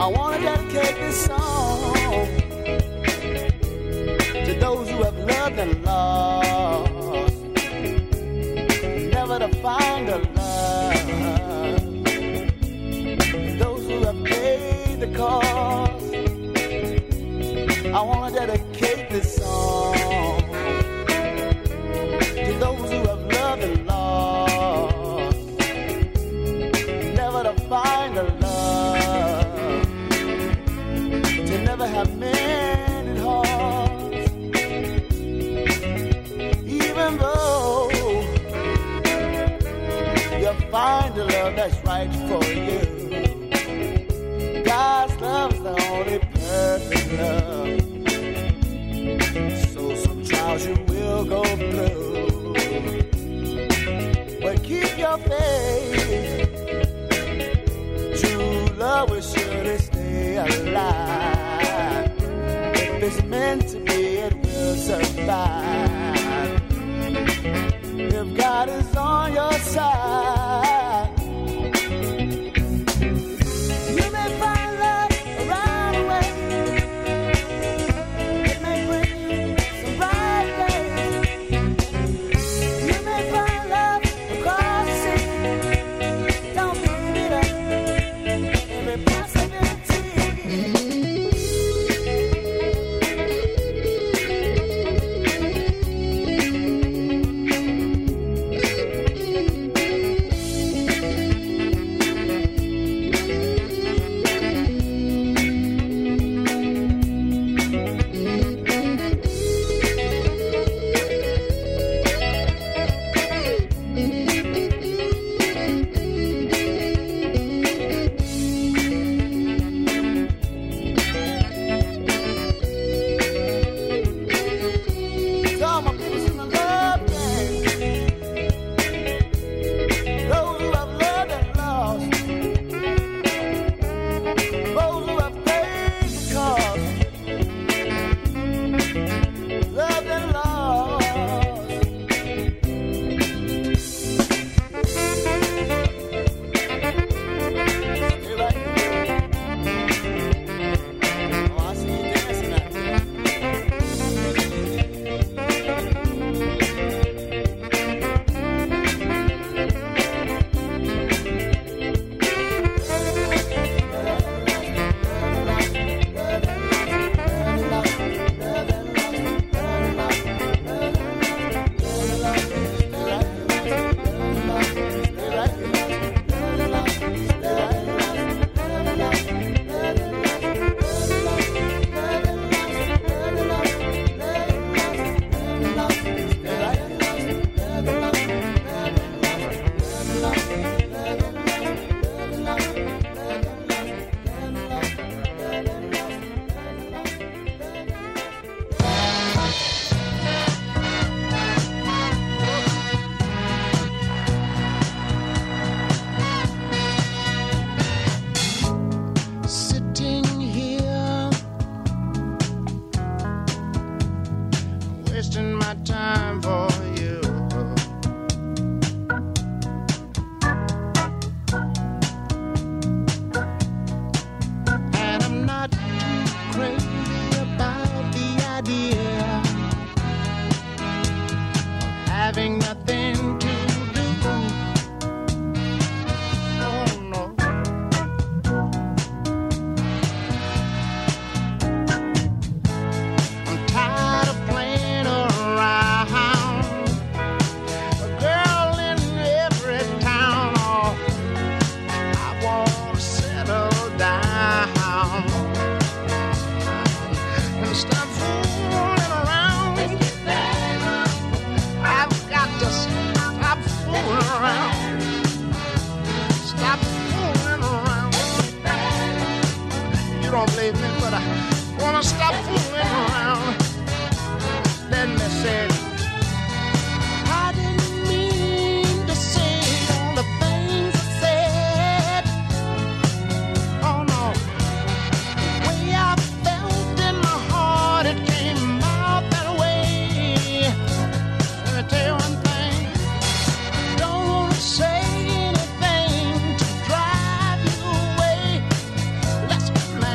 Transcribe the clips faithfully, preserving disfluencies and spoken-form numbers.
want to dedicate this song to those who have loved and lost, never to find a love. Those who have paid the cost, I want to dedicate this song to those who have loved and lost, never to find a love, to never have mended hearts, even though you find a love that's right for you. God's love is the only perfect love. So some trials you will go through, but keep your faith. True love will surely stay alive. If it's meant to be, it will survive. If God is on your side, you may find love around the way. It may bring you some bright days. You may find love across the sea. Don't leave it up. Every possibility. Tell my people in the love game, those who have loved and lost, those who have paid the cost, loved and lost. Stay right here. Oh, I see you dancing out there. Sitting here, wasting my time for you. And I'm not too crazy about the idea of having nothing to do. Oh no. I'm tired of playing around. A girl in every town. Oh, I want to settle down and stop fooling around. I've got to stop fooling around. Stop fooling around. You don't believe me, but I want to stop fooling around. Let me say, I didn't mean to say all the things I said. Oh no, the way I felt in my heart, it came out that way. Let me tell you one thing, don't want to say anything to drive you away. Listen, man.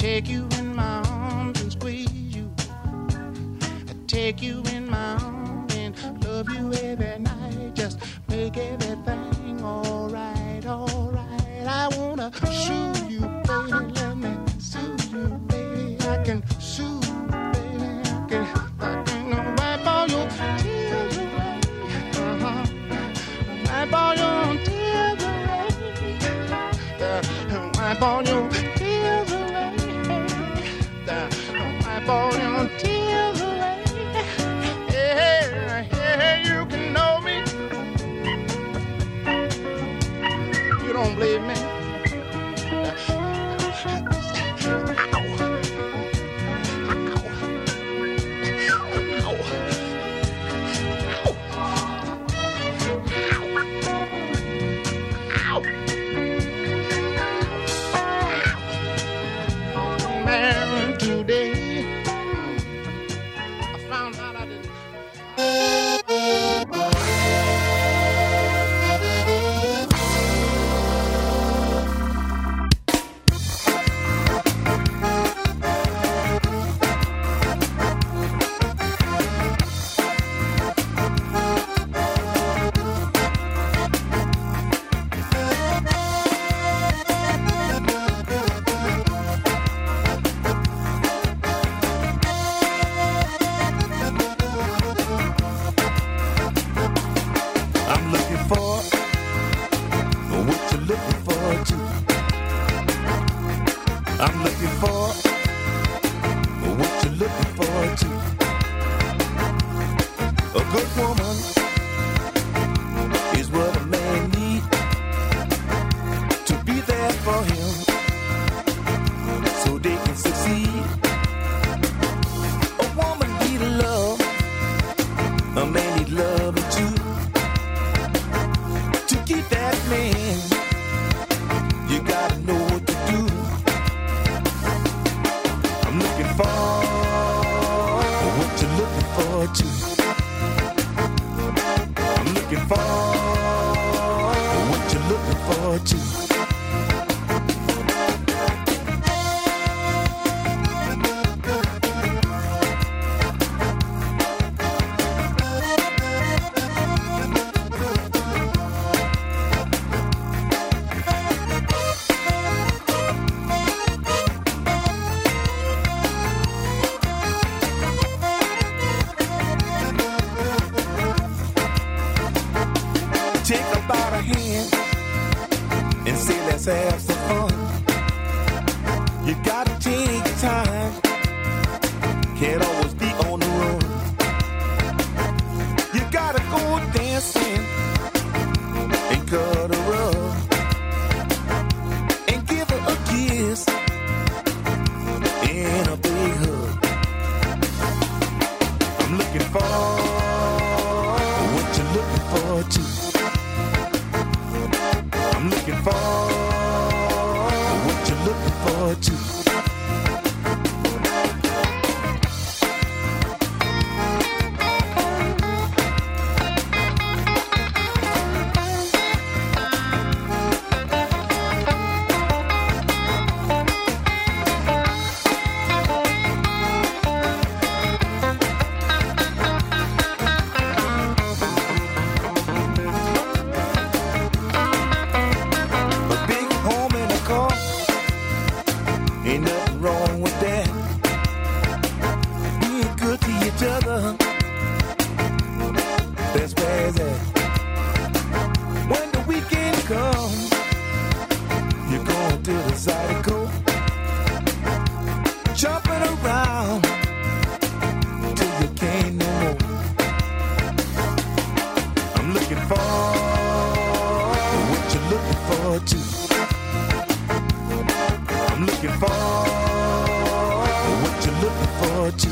take you in my arms and squeeze you. I take you in my arms and love you every night. Just make everything alright, alright. I wanna soothe you, baby. Let me soothe you, baby. I can soothe you, baby. I can, I can wipe all your tears away. Uh-huh. Wipe all your tears away. Uh, wipe all your tears away. Uh, wipe all your tears away. Yeah, yeah, you can know me. You don't believe me? Man, today I found out I didn't. I'm looking for what you're looking for too. I'm looking for what you're looking for too. A good woman is what a man needs to be there for him so they can succeed. A woman need love, a man need love too. To keep that man, you gotta know what to do. I'm looking for what you're looking for too. I'm looking for what you're looking for too. Take her by the hand and say, let's have some fun. You gotta take your time, can't always be on the run. You gotta go dancing and cut her up and give her a kiss and a big hug. I'm looking for what you're looking for too. I'm looking for what you're looking for too. Ain't nothing wrong with that. Being good to each other, that's where it's at. When the weekend comes, you're going to the side to go, jumping around till you can't no more. I'm looking for what you're looking for too. I'm looking for what you're looking for too.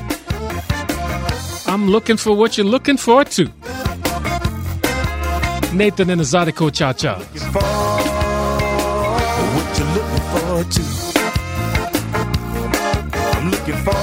I'm looking for what you're looking for too. Nathan and the Zydeco Cha-Chas. Looking for what you're looking forward to. I'm looking for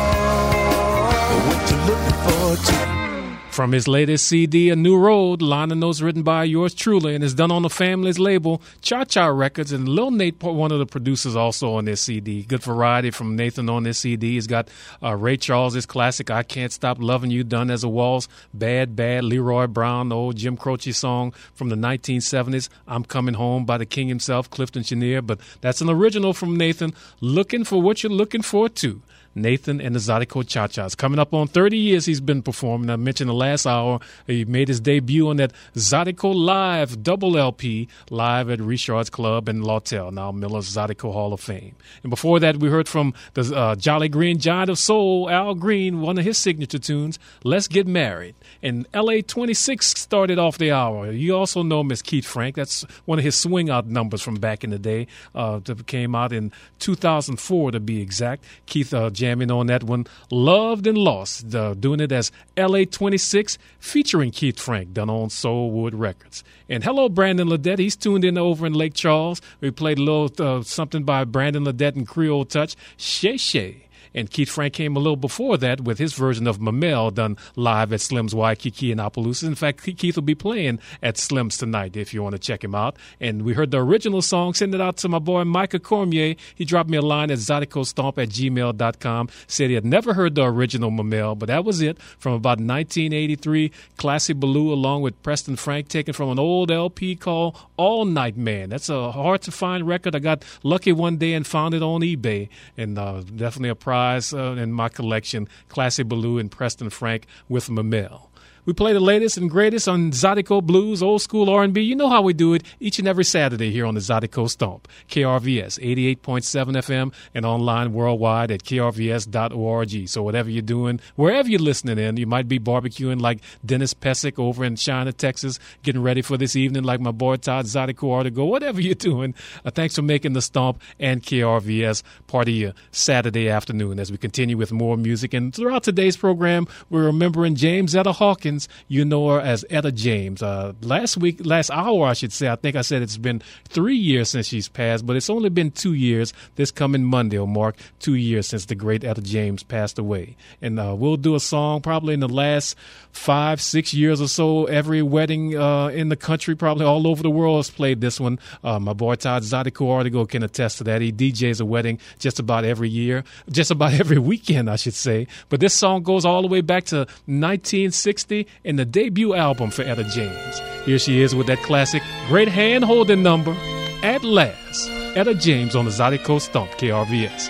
what you're looking forward to. From his latest C D, A New Road, liner notes written by yours truly, and is done on the family's label, Cha-Cha Records, and Lil Nate, one of the producers, also on this C D. Good variety from Nathan on this C D. He's got uh, Ray Charles' classic, I Can't Stop Loving You, done as a Walls, Bad Bad, Leroy Brown, the old Jim Croce song from the nineteen seventies, I'm Coming Home by the king himself, Clifton Chenier, but that's an original from Nathan, Looking for What You're Looking For Too. Nathan and the Zydeco Cha-Chas. Coming up on thirty years he's been performing. I mentioned the last hour he made his debut on that Zydeco Live double L P live at Richard's Club in Lawtell, now Miller's Zydeco Hall of Fame. And before that we heard from the uh, Jolly Green Giant of Soul, Al Green, one of his signature tunes, Let's Get Married. And L A twenty-six started off the hour. You also know Miss Keith Frank. That's one of his swing out numbers from back in the day. Uh, that came out in two thousand four to be exact. Keith uh, jamming on that one, Loved and Lost, uh, doing it as L A twenty-six, featuring Keith Frank, done on Soulwood Records. And hello, Brandon Ledette. He's tuned in over in Lake Charles. We played a little uh, something by Brandon Ledette and Creole Touch, Shay Shay. And Keith Frank came a little before that with his version of Mamel done live at Slim's Waikiki in Opelousas. In fact, Keith will be playing at Slim's tonight if you want to check him out. And we heard the original song. Send it out to my boy Micah Cormier. He dropped me a line at zydecostomp at gmail dot com. Said he had never heard the original Mamel, but that was it from about nineteen eighty-three. Classy Baloo along with Preston Frank, taken from an old L P called All Night Man. That's a hard-to-find record. I got lucky one day and found it on eBay. And uh, definitely a prize. Uh, in my collection, Classy Baloo and Preston Frank with Mamel. We play the latest and greatest on Zydeco Blues, old school R and B. You know how we do it each and every Saturday here on the Zydeco Stomp. K R V S, eighty-eight point seven F M, and online worldwide at K R V S dot org. So whatever you're doing, wherever you're listening in, you might be barbecuing like Dennis Pesic over in China, Texas, getting ready for this evening like my boy Todd Zydeco Artigo. Whatever you're doing, uh, thanks for making the Stomp and K R V S part of your Saturday afternoon as we continue with more music. And throughout today's program, we're remembering James Etta Hawkins. You know her as Etta James. Uh, last week, last hour, I should say, I think I said it's been three years since she's passed, but it's only been two years. This coming Monday will mark two years since the great Etta James passed away. And uh, we'll do a song probably in the last five, six years or so. Every wedding uh, in the country, probably all over the world, has played this one. Uh, my boy Todd Zydeco Artigo can attest to that. He D Js a wedding just about every year, just about every weekend, I should say. But this song goes all the way back to nineteen sixty and the debut album for Etta James. Here she is with that classic, great hand-holding number, At Last. Etta James on the Zydeco Stomp, K R V S.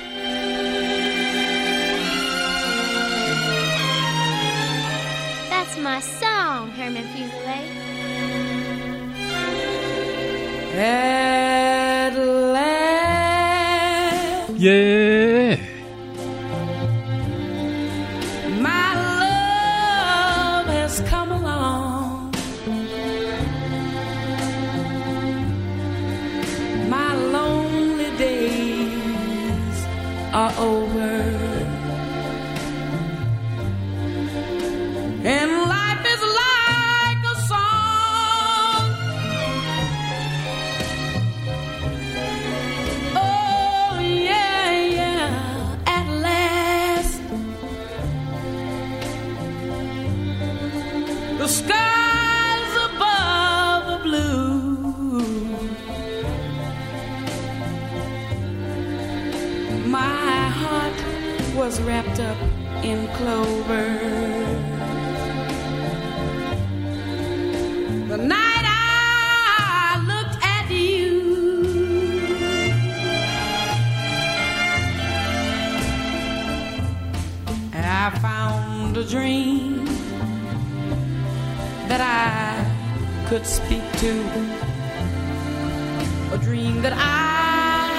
That's my song, Herman Fuselier. At last. Yeah. My love has come along. My lonely days are over. And life is like a song. Oh, yeah, yeah, at last. The skies above are blue. My heart was wrapped up in clover. The night I looked at you, I found a dream that I could speak to, a dream that I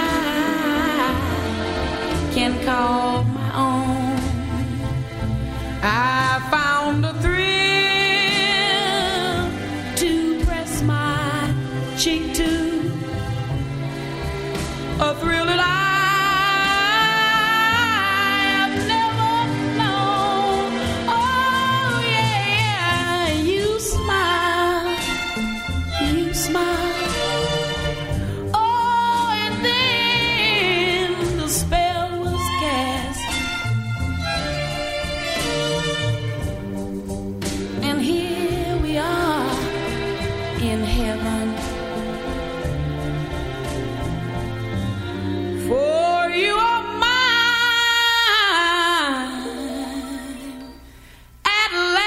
can call my own. I found a thrill to press my cheek to, a thrill that I have never known. Oh yeah, you smile heaven. For you are mine at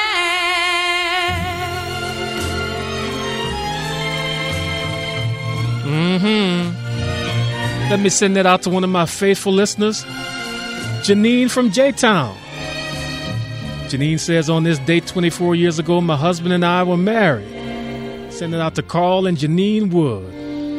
last. Mm-hmm. Let me send that out to one of my faithful listeners, Janine from J-Town. Janine says, on this date twenty-four years ago, my husband and I were married. Send it out to Carl and Janine Wood.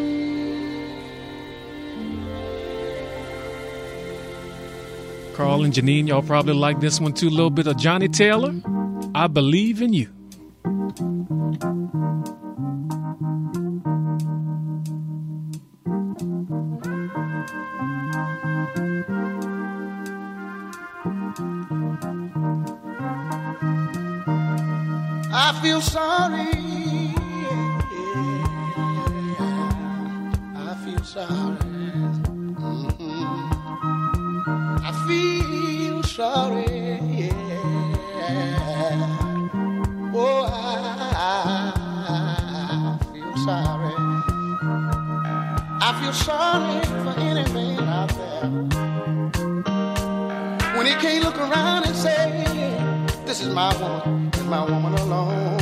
Carl and Janine, y'all probably like this one too. A little bit of Johnny Taylor, I Believe in You. I feel sorry. I feel sorry. Mm-hmm. I feel sorry. Yeah. Oh, I, I feel sorry. I feel sorry for any man out there when he can't look around and say, this is my woman, this is my woman alone.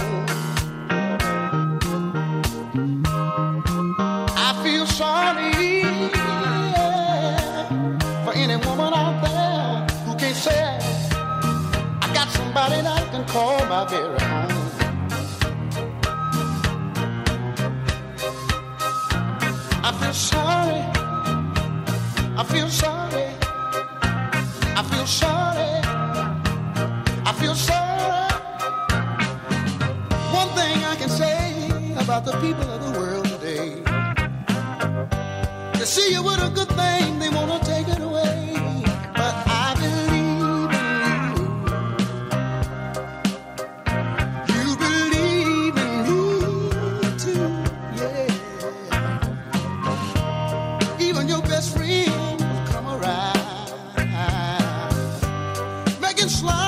I feel sorry, yeah, for any woman out there who can't say, I got somebody that I can call my very own. I feel sorry, I feel sorry, I feel sorry. I feel sorry. One thing I can say about the people of the world today, they see you with a good thing, they want to take it away. But I believe in you. You believe in me too, yeah. Even your best friend will come around, making slime.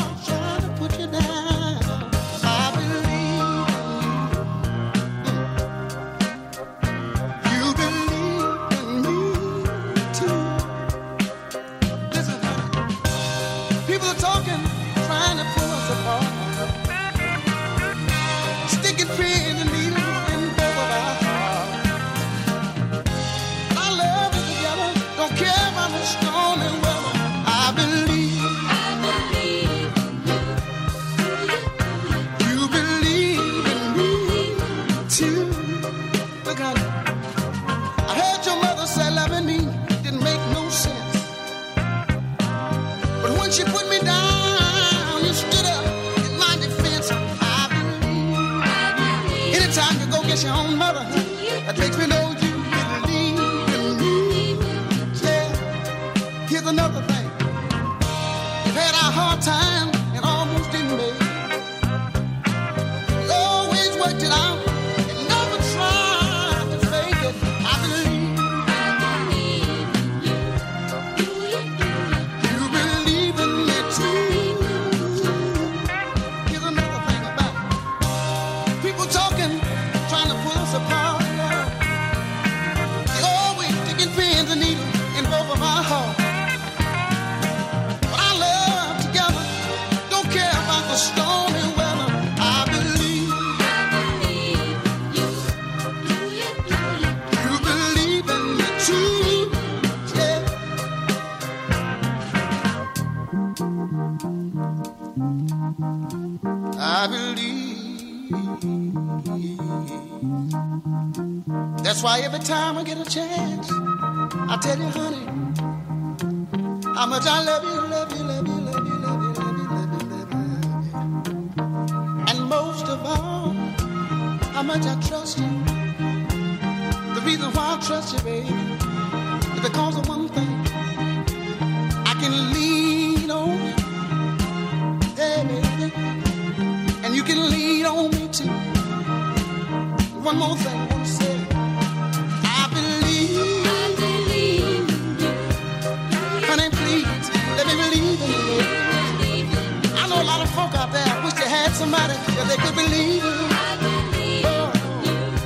She put me down, you stood up in my defense. I believe, I believe. Anytime you go get your own mother, that makes me know you believe in me. Yeah, here's another thing. We've had our hard time and almost didn't make it. We always worked it out and never tried to fake it. I believe. I believe. That's why every time I get a chance, I tell you, honey, how much I love you, love you, love you, love you, love you, love you, love you, love you, love you. And most of all, how much I trust you. The reason why I trust you, baby, is because of one thing. I can lean on you, hey, baby. And you can lean on me too. One more thing I want to say. I believe. I believe in you. Honey, please, let me believe in you. I know a lot of folk out there wish they had somebody that they could believe in. I believe in you.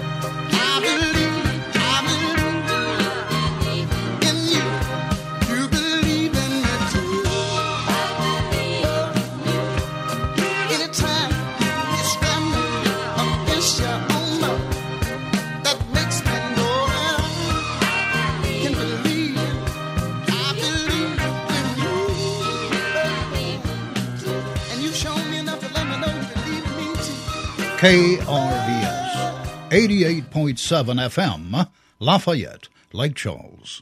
K R V S, eighty-eight point seven F M, Lafayette, Lake Charles.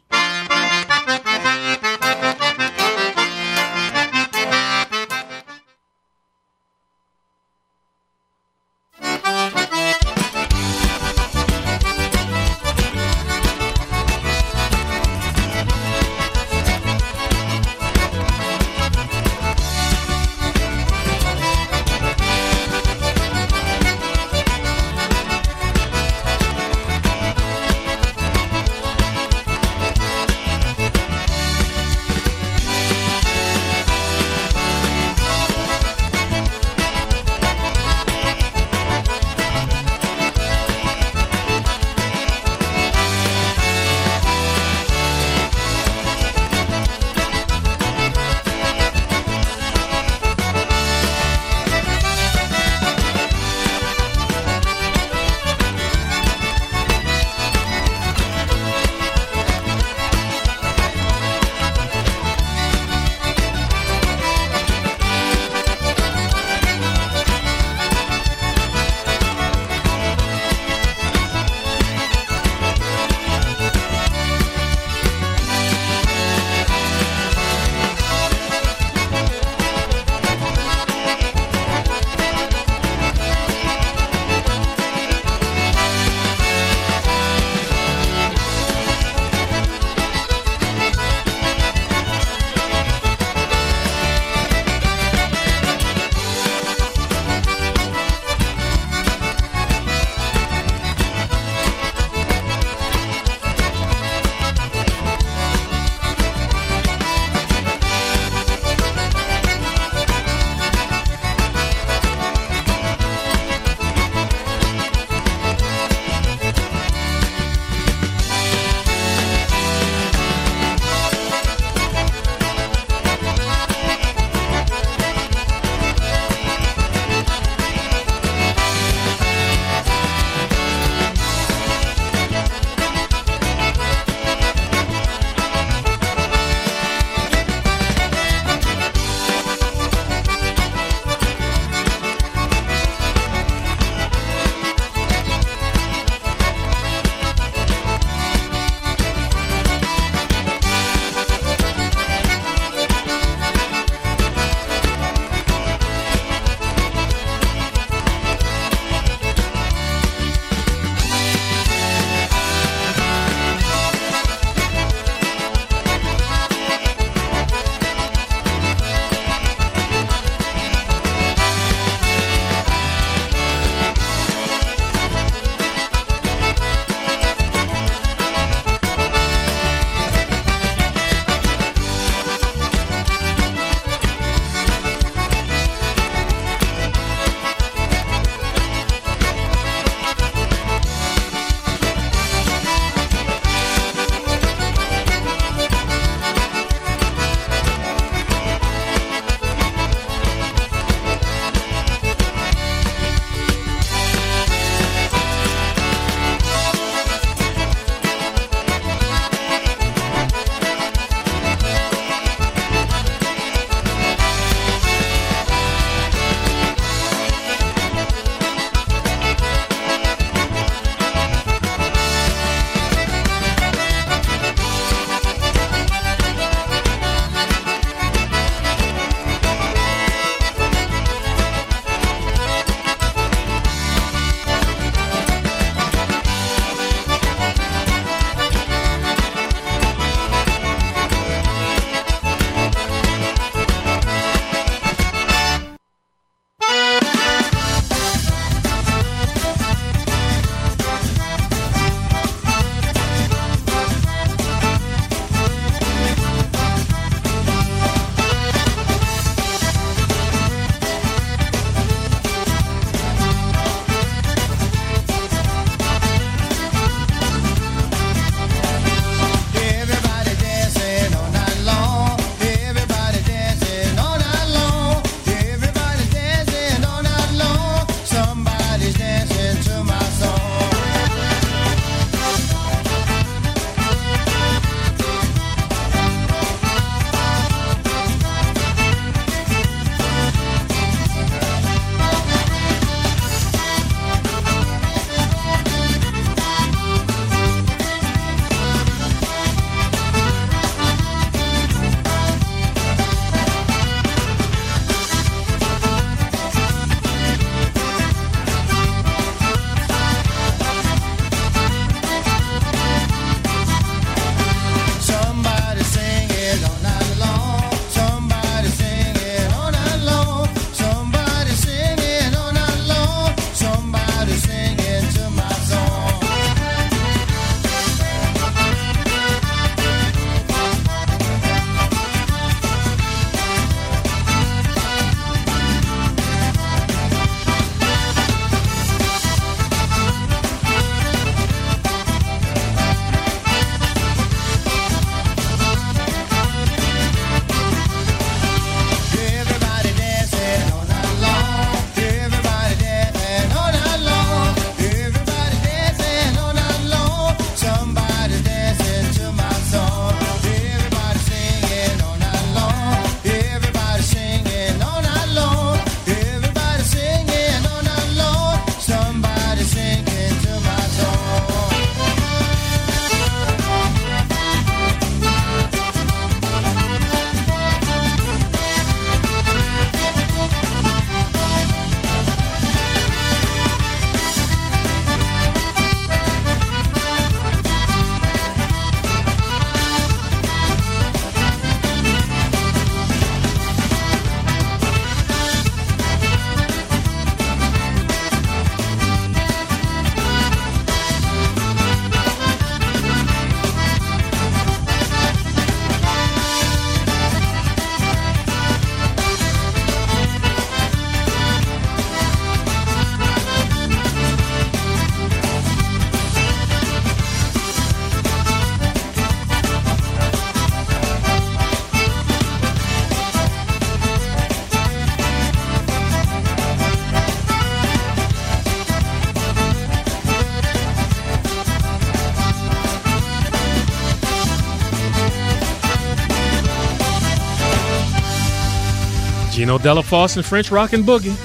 Gino Delafosse and French Rockin' Boogie.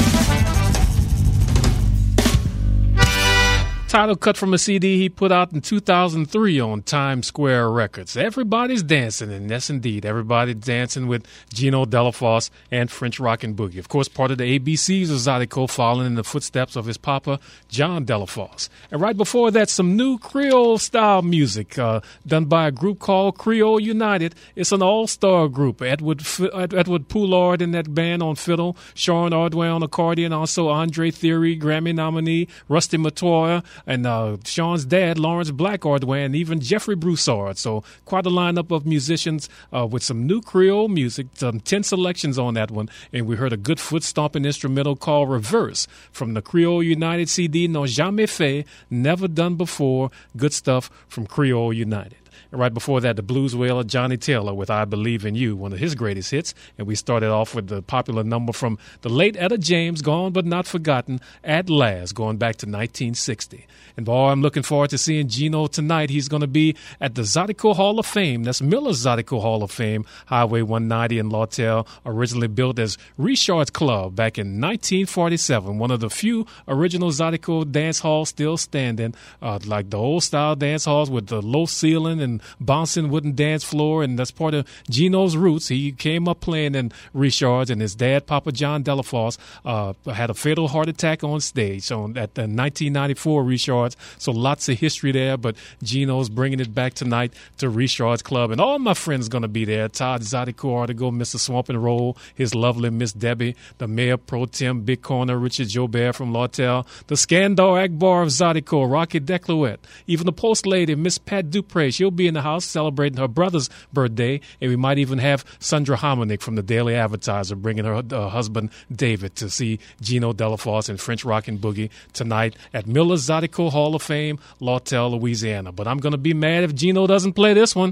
Title cut from a C D he put out in two thousand three on Times Square Records. Everybody's dancing, and yes, indeed, everybody's dancing with Gino Delafosse and French Rockin' Boogie. Of course, part of the A B Cs of Zydeco, following in the footsteps of his papa, John Delafosse. And right before that, some new Creole-style music uh, done by a group called Creole United. It's an all-star group. Edward Edward Poulard in that band on fiddle, Sean Ordway on accordion, also Andre Theory, Grammy nominee, Rusty Matoya, and uh, Sean's dad, Lawrence Black Ordway, and even Jeffrey Broussard. So quite a lineup of musicians uh, with some new Creole music, some ten selections on that one. And we heard a good foot-stomping instrumental called Reverse from the Creole United C D, No Jamais Fait, Never Done Before. Good stuff from Creole United. And right before that, the blues wailer Johnny Taylor with I Believe in You, one of his greatest hits. And we started off with the popular number from the late Etta James, Gone But Not Forgotten, At Last, going back to nineteen sixty. And boy, I'm looking forward to seeing Gino tonight. He's going to be at the Zydeco Hall of Fame. That's Miller's Zydeco Hall of Fame, Highway one ninety in Lawtell, originally built as Richard's Club back in nineteen forty-seven. One of the few original Zydeco dance halls still standing, uh, like the old-style dance halls with the low ceiling and bouncing wooden dance floor, and that's part of Gino's roots. He came up playing in Richard's, and his dad, Papa John Delafosse, uh, had a fatal heart attack on stage so at the nineteen ninety-four Richard's. So lots of history there, but Gino's bringing it back tonight to Richard's Club, and all my friends going to be there. Todd Zydeco, Artigo, Mister Swamp and Roll, his lovely Miss Debbie, the Mayor Pro Tem, Big Corner, Richard Jobert from Lawtell, the Skandar Akbar of Zydeco, Rocky Declouette, even the Post Lady, Miss Pat Dupre. She'll be in the house celebrating her brother's birthday, and we might even have Sandra Hominick from the Daily Advertiser bringing her uh, husband David to see Gino Delafosse and French Rockin' Boogie tonight at Miller's Zydeco Hall of Fame, Lawtell, Louisiana. But I'm going to be mad if Gino doesn't play this one.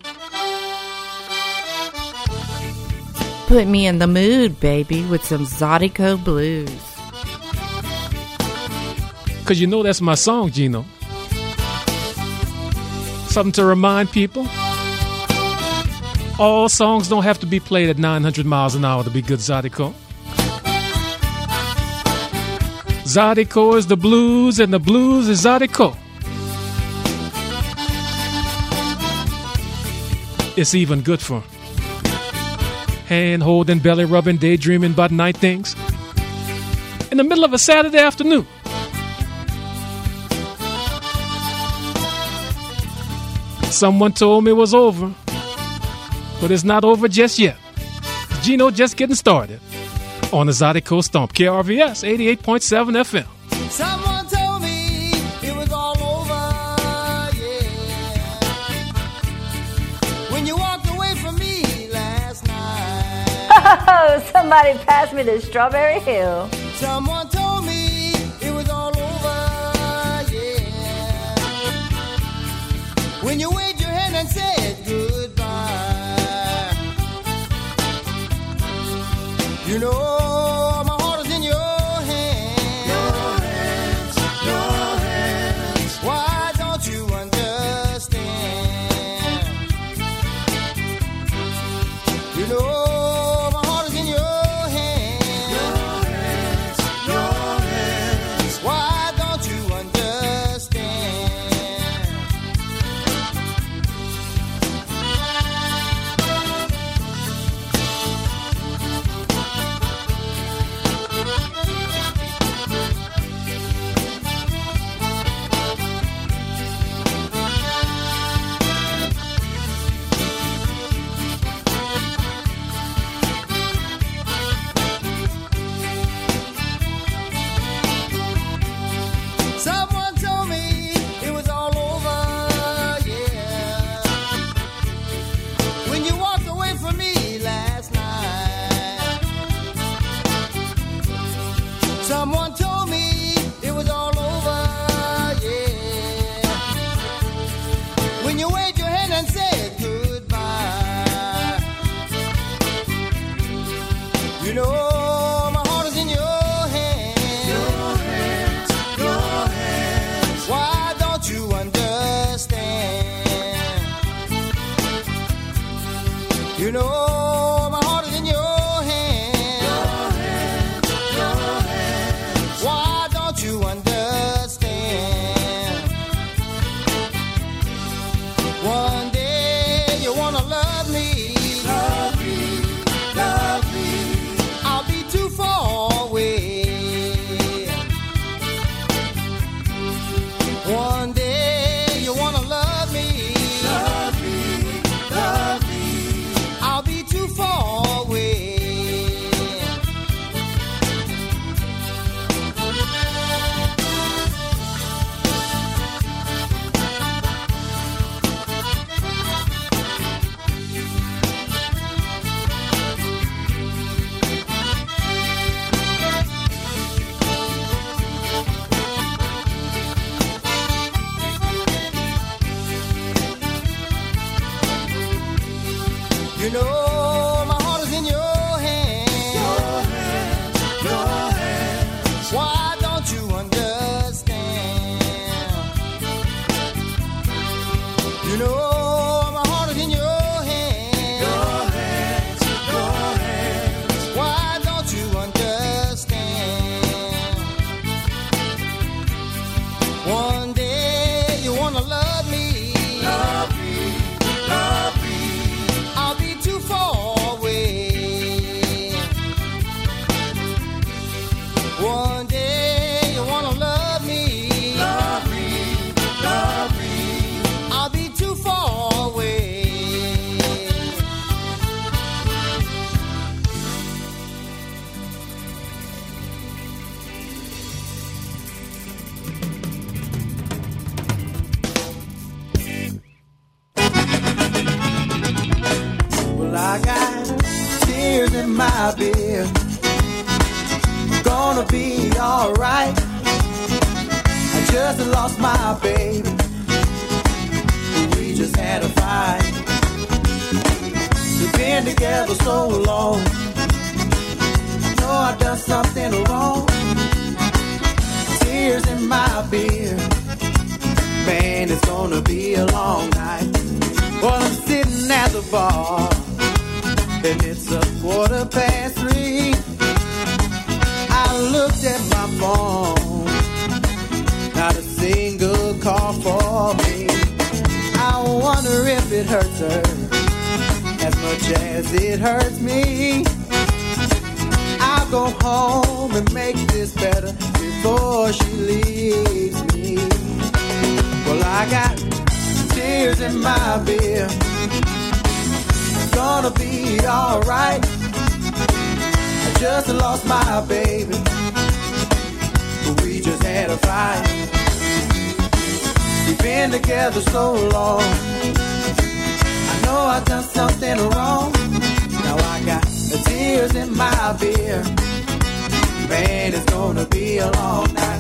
Put me in the mood, baby, with some Zydeco blues. Because you know that's my song, Gino. Something to remind people. All songs don't have to be played at nine hundred miles an hour to be good Zydeco. Zydeco is the blues, and the blues is Zydeco. It's even good for hand-holding, belly-rubbing, daydreaming about night things in the middle of a Saturday afternoon. Someone told me it was over, but it's not over just yet. Gino just getting started on the Zydeco Stomp, K R V S eighty-eight point seven F M. Someone told me it was all over, yeah. When you walked away from me last night. Oh, somebody passed me the Strawberry Hill. Someone told me it was all over, yeah. When you waved your hand and said goodbye. You know my heart is in your hands. Your hands, your hands. Why don't you understand? You know my heart is in your hands. Your hands, your hands. Why don't you understand? Someone told me it was all over, yeah. When you walked away from me last night. Someone told me it was all over, yeah. When you waved your hand and said goodbye. You know my heart is in your hands. Your hands, your hands. Why don't you understand? You know my heart is in your hands. Your You know my heart is in your hands. Your hands, your hands. Why don't you understand? You know my heart is in your hands. Your hands, your hands. Why don't you understand? One day you wanna love me. Love me, love me. I'll be too far away. One day you wanna love me. Love me, love me. I'll be too far away. Well, I got tears in my beer. Gonna be alright. I just lost my baby. We just had a fight. We've been together so long. Know I done something wrong. Tears in my beer. Man, it's gonna be a long night. Well, I'm sitting at the bar, and it's a quarter past three. I looked at my phone, not a single call for me. I wonder if it hurts her as much as it hurts me. I'll go home and make this better before she leaves me. Well, I got tears in my beer. It's gonna be alright. I just lost my baby. We just had a fight. We've been together so long. I know I done something wrong. Now I got the tears in my beer. Man, it's gonna be a long night.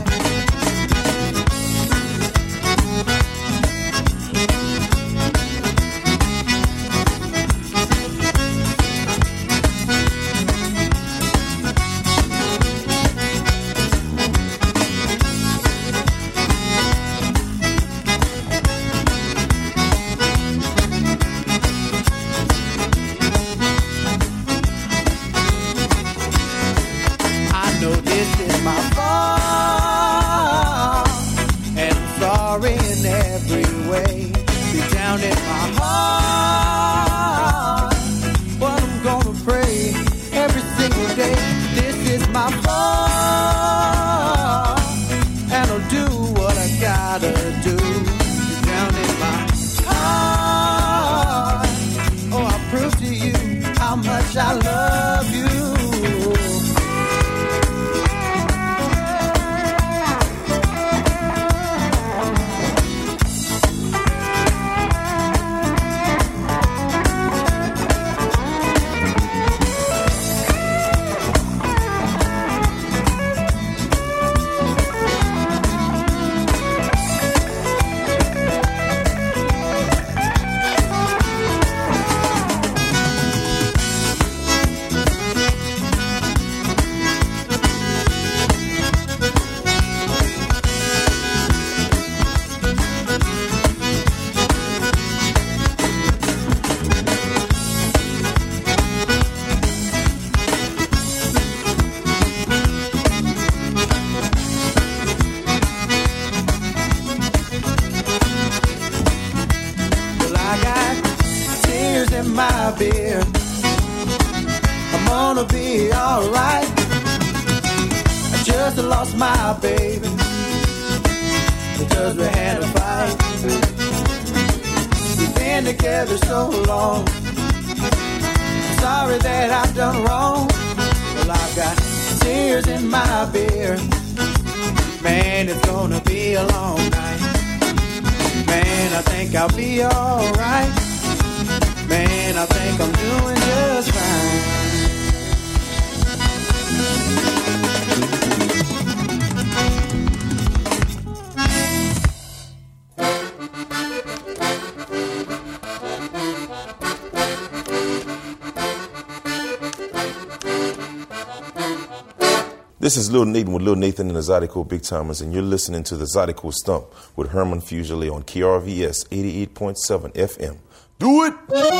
I love you. Beer. I'm gonna be alright. I just lost my baby because we had a fight. We've been together so long. Sorry that I've done wrong. Well, I've got tears in my beer. Man, it's gonna be a long night. Man, I think I'll be alright. Man, I think I'm doing just fine. This is Lil Nathan with Lil Nathan and the Zydeco Big Timers, and you're listening to the Zydeco Stump with Herman Fuselier on K R V S eighty-eight point seven F M. Do it!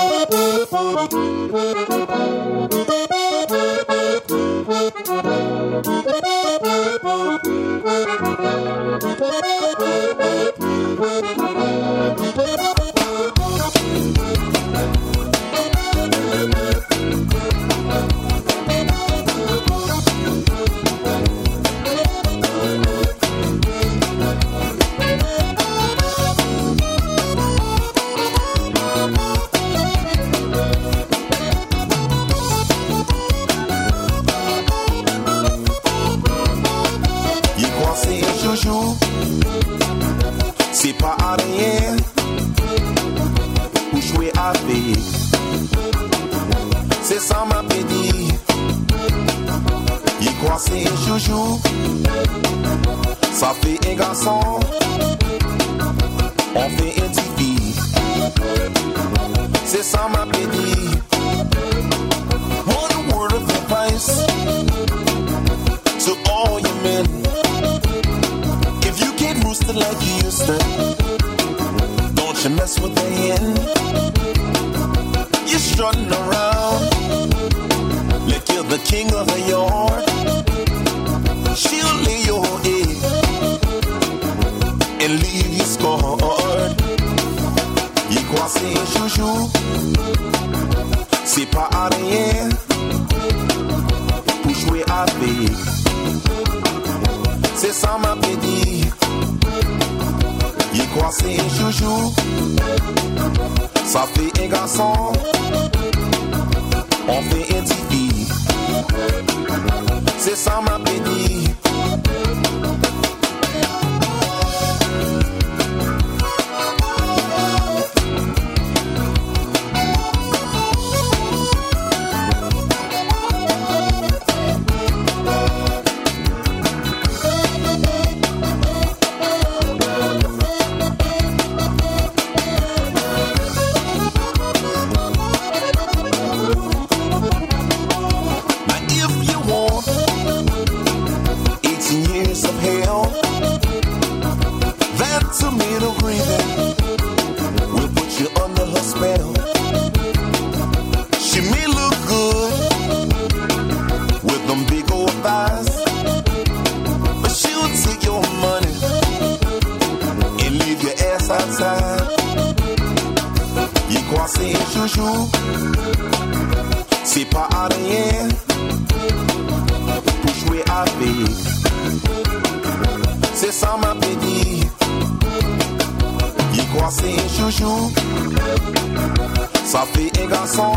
C'est pas à rien où jouer avec. C'est ça m'a pédé. Il croit c'est un joujou. Ça fait un garçon. On fait un T V. C'est ça m'a pédé. One word of advice to all you men. Roosted like you used to. Don't you mess with the hen. You're strutting around like you're the king of the yard. She'll lay your egg and leave you scarred. Y croit c'est un joujou. C'est pas à rien pour jouer avec. C'est ça m'a pédé. Il croit c'est un joujou. Ça fait un garçon. On fait un T V. C'est ça m'a pédé. C'est pas à rien pour jouer avec. C'est ça m'a pédé. Il croit c'est un joujou. Ça fait un garçon.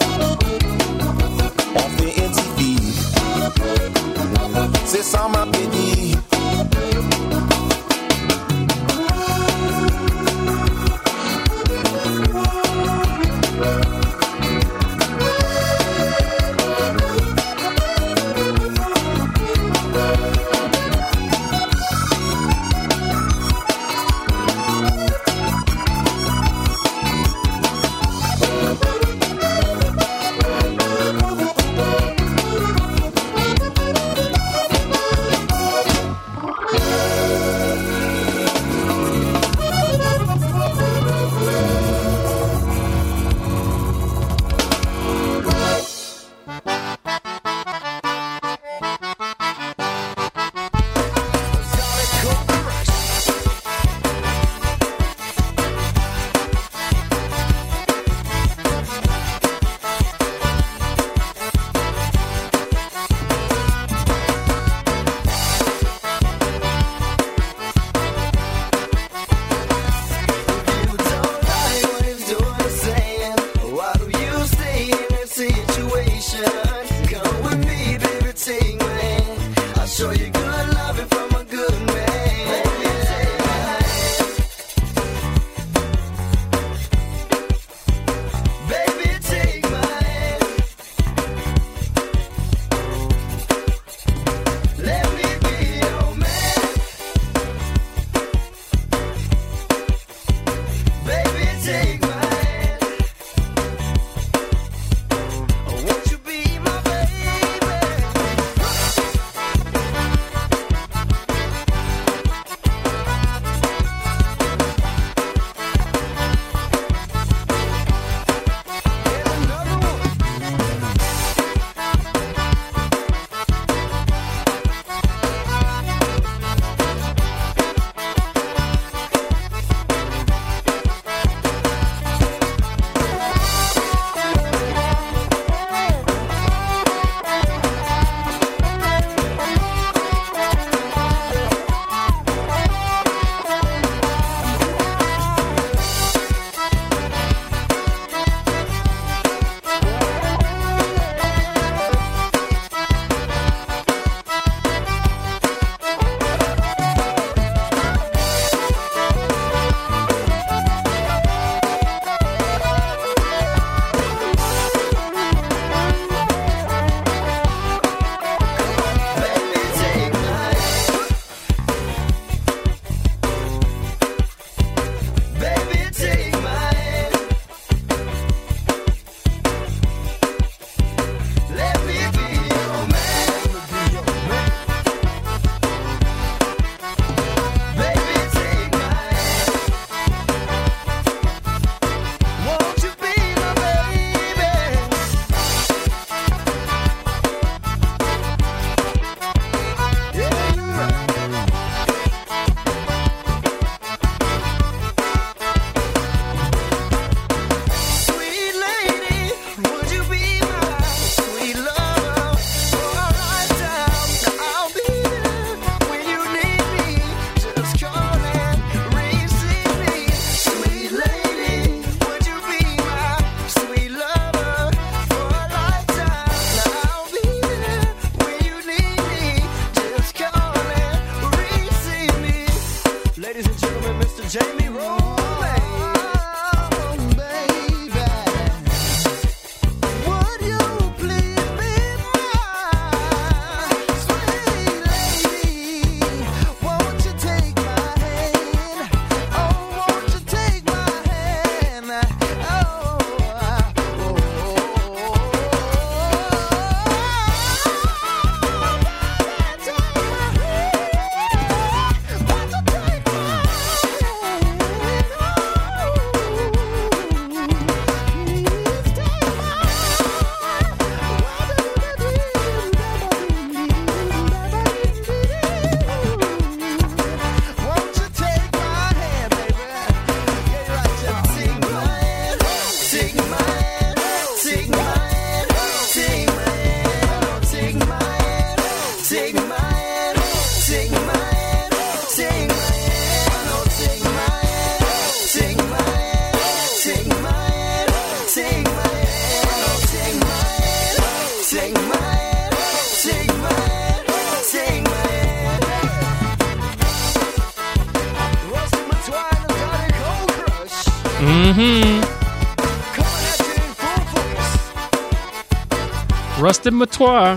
On fait un T V. C'est ça m'a pédé. Mm-hmm. Rusty Matoir,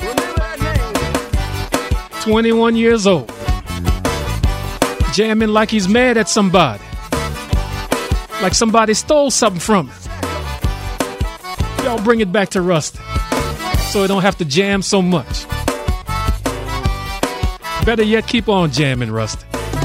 twenty-one years old, jamming like he's mad at somebody, like somebody stole something from him. Y'all bring it back to Rusty so he don't have to jam so much. Better yet, keep on jamming, Rusty.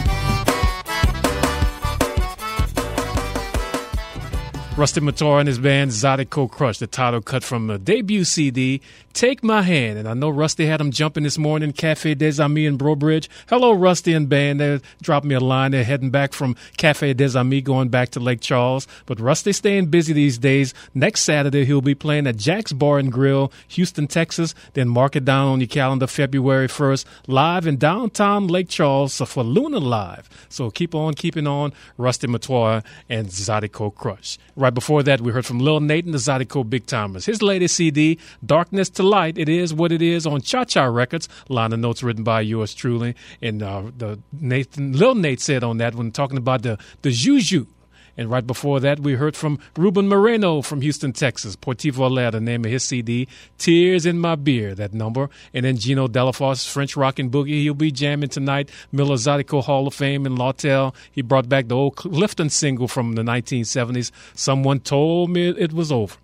Rusty Matoir and his band Zydeco Crush, the title cut from the debut C D, Take My Hand. And I know Rusty had him jumping this morning, Cafe des Amis in Brobridge. Hello, Rusty and band. They dropped me a line. They're heading back from Cafe des Amis, going back to Lake Charles. But Rusty's staying busy these days. Next Saturday, he'll be playing at Jack's Bar and Grill, Houston, Texas. Then mark it down on your calendar, February first, live in downtown Lake Charles for Luna Live. So keep on keeping on, Rusty Matoir and Zydeco Crush. Right before that, we heard from Lil Nate and the Zydeco Big Timers. His latest C D, Darkness to Light, It Is What It Is, on Cha Cha Records. Line of notes written by yours truly. And uh, the Nathan, Lil Nate said on that when talking about the, the Juju. And right before that, we heard from Ruben Moreno from Houston, Texas. Portivo Alegre, the name of his C D, Tears in My Beer, that number. And then Gino Delafosse, French Rockin' Boogie. He'll be jamming tonight. Miller Zydeco Hall of Fame in Lawtell. He brought back the old Clifton single from the nineteen seventies, Someone Told Me It Was Over.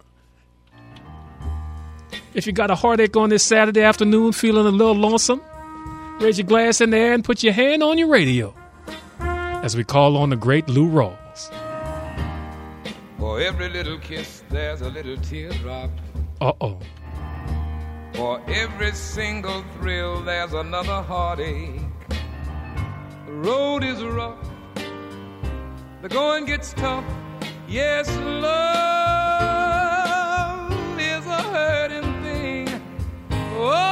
If you got a heartache on this Saturday afternoon, feeling a little lonesome, raise your glass in the air and put your hand on your radio as we call on the great Lou Rawls. For every little kiss, there's a little teardrop. Uh-oh. For every single thrill, there's another heartache. The road is rough, the going gets tough. Yes, love is a hurting thing. Oh,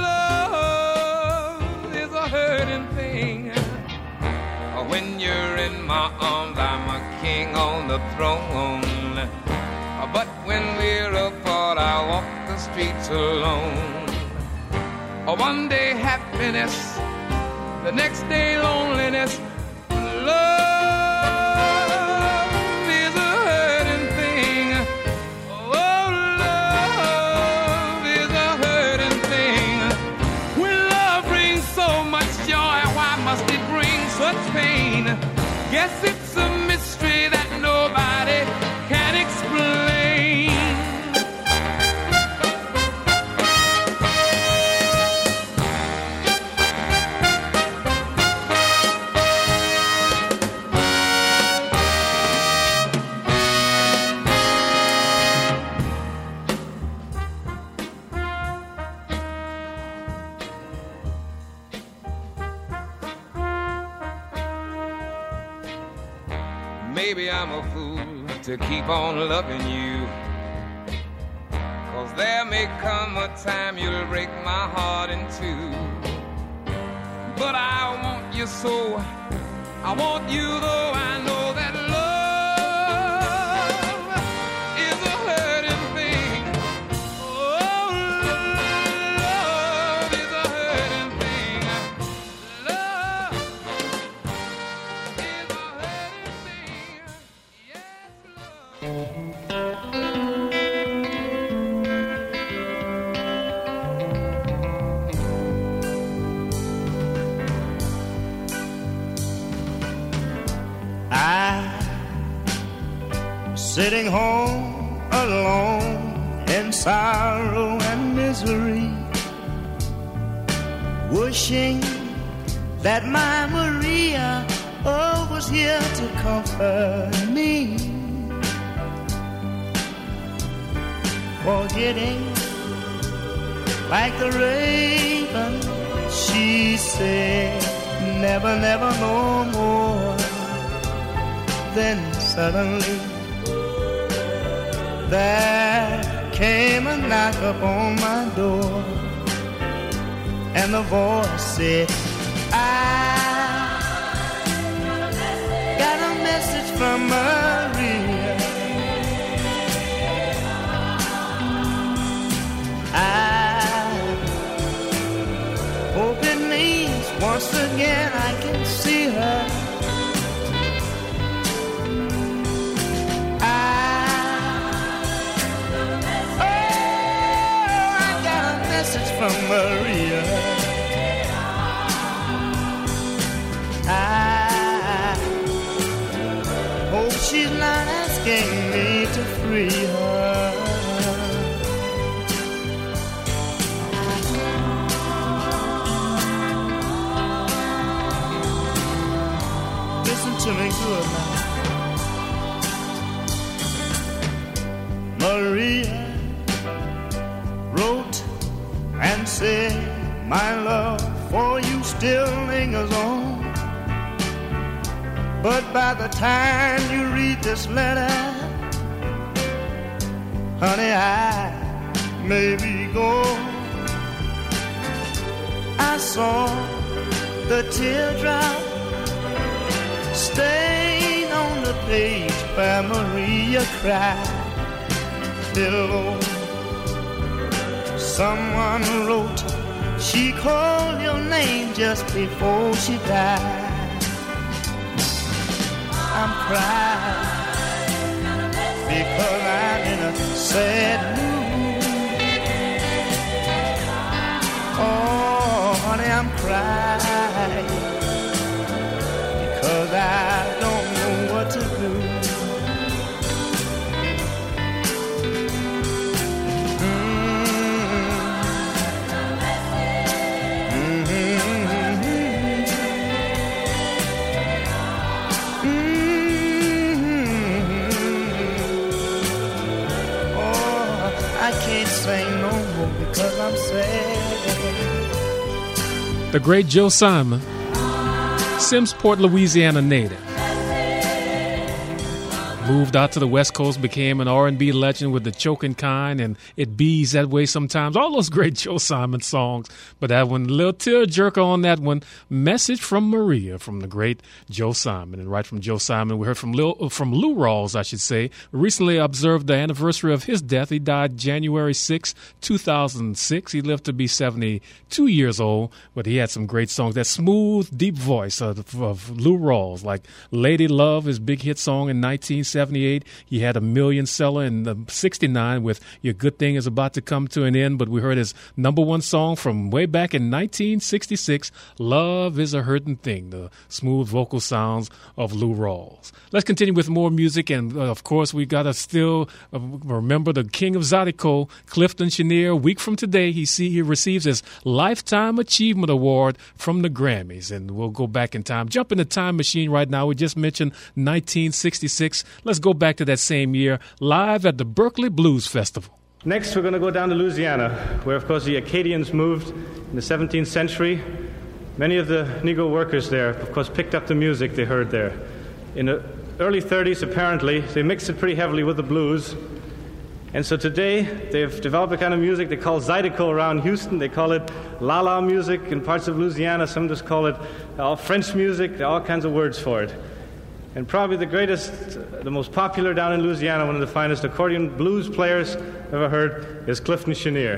love is a hurting thing. When you're in my arms, I'm a king on the throne. But when we're apart, I walk the streets alone. One day happiness, the next day loneliness. Love is a hurting thing. Oh, love is a hurting thing. When love brings so much joy, why must it bring such pain? Guess it's a mystery that nobody can explain. Maybe I'm a fool to keep on loving you, 'cause there may come a time you'll break my heart in two. But I want you so, I want you though I know that love is a hurting thing. Oh, love is a hurting thing. Love is a hurting thing. Sitting home alone in sorrow and misery, wishing that my Maria oh, was here to comfort me. Forgetting like the raven, she said, never, never, no more. Then suddenly there came a knock upon my door, and the voice said, I got a message from Maria. I hope it means once again I can see her. from Maria. I hope she's not asking me to free her. Listen to me good now. Maria wrote and said, my love for you still lingers on. But by the time you read this letter, honey, I may be gone. I saw the teardrop stain on the page where Maria cried. Little someone wrote, she called your name just before she died. I'm crying because I'm in a sad mood. Oh, honey, I'm crying because I don't know what to do. Because I'm sad. The great Joe Simon, Simmsport, Louisiana native. Moved out to the West Coast, became an R and B legend with the Choking Kind and It Bees That Way Sometimes. All those great Joe Simon songs. But that one, a little tearjerker on that one. Message from Maria from the great Joe Simon. And right from Joe Simon, we heard from Lil, from Lou Rawls, I should say. We recently observed the anniversary of his death. He died January sixth, two thousand six. He lived to be seventy-two years old, but he had some great songs. That smooth, deep voice of, of Lou Rawls, like Lady Love, his big hit song in nineteen seventy-eight. He had a million seller in sixty-nine with Your Good Thing Is About to Come to an End, but we heard his number one song from way back in nineteen sixty-six, Love Is a Hurtin' Thing, the smooth vocal sounds of Lou Rawls. Let's continue with more music, and uh, of course we got to still uh, remember the king of Zydeco, Clifton Chenier. A week from today, he, see, he receives his Lifetime Achievement Award from the Grammys, and we'll go back in time. Jump in the time machine right now. We just mentioned nineteen sixty-six. Let's go back to that same year, live at the Berkeley Blues Festival. Next, we're going to go down to Louisiana, where, of course, the Acadians moved in the seventeenth century. Many of the Negro workers there, of course, picked up the music they heard there. In the early thirties, apparently, they mixed it pretty heavily with the blues. And so today, they've developed a kind of music they call Zydeco around Houston. They call it la-la music in parts of Louisiana. Some just call it uh, French music. There are all kinds of words for it. And probably the greatest, the most popular down in Louisiana, one of the finest accordion blues players I've ever heard, is Clifton Chenier.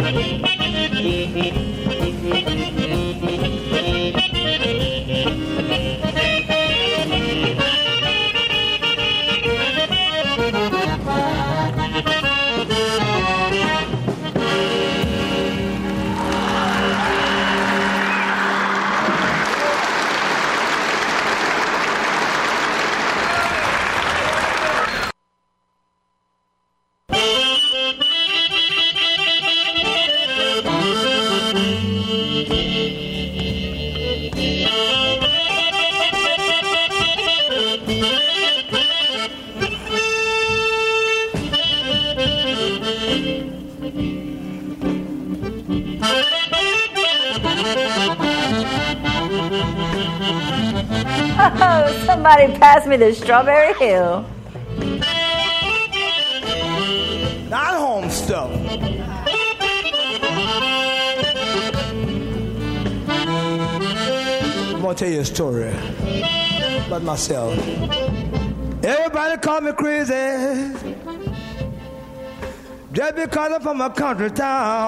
Oh, somebody pass me the Strawberry Hill. Not home stuff. I'm gonna tell you a story about myself. Everybody call me crazy just because I'm from a country town.